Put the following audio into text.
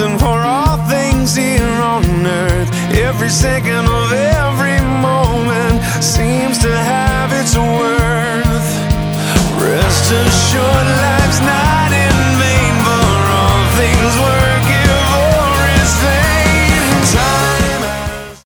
reason for all things here on earth. Every second of every